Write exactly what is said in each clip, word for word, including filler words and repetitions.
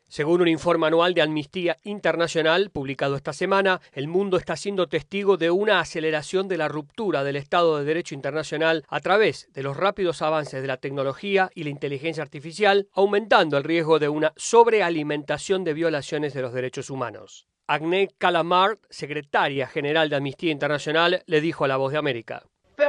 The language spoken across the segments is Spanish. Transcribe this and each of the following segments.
Según un informe anual de Amnistía Internacional publicado esta semana, el mundo está siendo testigo de una aceleración de la ruptura del Estado de Derecho internacional a través de los rápidos avances de la tecnología y la inteligencia artificial, aumentando el riesgo de una sobrealimentación de violaciones de los derechos humanos. Agnès Callamard, secretaria general de Amnistía Internacional, le dijo a La Voz de América: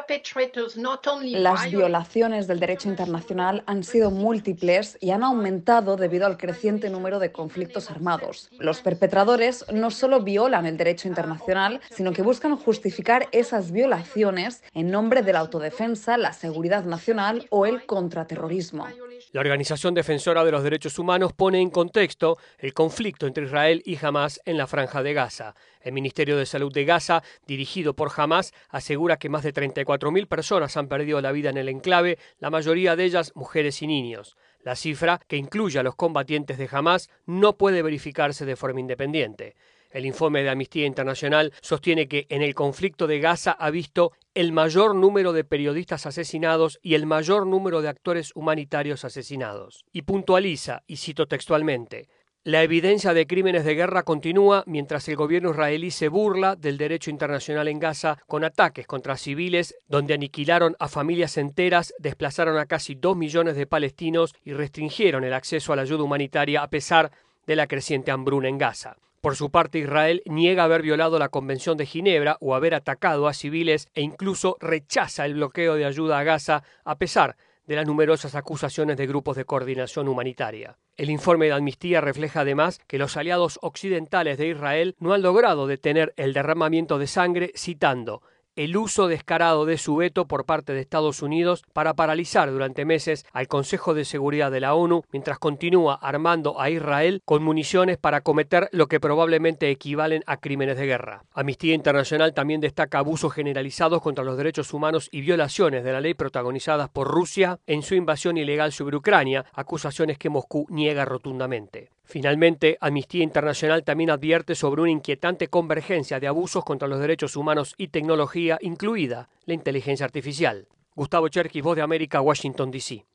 Las violaciones del derecho internacional han sido múltiples y han aumentado debido al creciente número de conflictos armados. Los perpetradores no solo violan el derecho internacional, sino que buscan justificar esas violaciones en nombre de la autodefensa, la seguridad nacional o el contraterrorismo. La Organización Defensora de los Derechos Humanos pone en contexto el conflicto entre Israel y Hamás en la Franja de Gaza. El Ministerio de Salud de Gaza, dirigido por Hamás, asegura que más de treinta y cuatro mil personas han perdido la vida en el enclave, la mayoría de ellas mujeres y niños. La cifra, que incluye a los combatientes de Hamás, no puede verificarse de forma independiente. El informe de Amnistía Internacional sostiene que en el conflicto de Gaza ha visto el mayor número de periodistas asesinados y el mayor número de actores humanitarios asesinados. Y puntualiza, y cito textualmente: la evidencia de crímenes de guerra continúa mientras el gobierno israelí se burla del derecho internacional en Gaza con ataques contra civiles donde aniquilaron a familias enteras, desplazaron a casi dos millones de palestinos y restringieron el acceso a la ayuda humanitaria a pesar de la creciente hambruna en Gaza. Por su parte, Israel niega haber violado la Convención de Ginebra o haber atacado a civiles e incluso rechaza el bloqueo de ayuda a Gaza a pesar de las numerosas acusaciones de grupos de coordinación humanitaria. El informe de Amnistía refleja además que los aliados occidentales de Israel no han logrado detener el derramamiento de sangre, citando: el uso descarado de su veto por parte de Estados Unidos para paralizar durante meses al Consejo de Seguridad de la ONU mientras continúa armando a Israel con municiones para cometer lo que probablemente equivalen a crímenes de guerra. Amnistía Internacional también destaca abusos generalizados contra los derechos humanos y violaciones de la ley protagonizadas por Rusia en su invasión ilegal sobre Ucrania, acusaciones que Moscú niega rotundamente. Finalmente, Amnistía Internacional también advierte sobre una inquietante convergencia de abusos contra los derechos humanos y tecnología, incluida la inteligencia artificial. Gustavo Cherkis, Voz de América, Washington, D C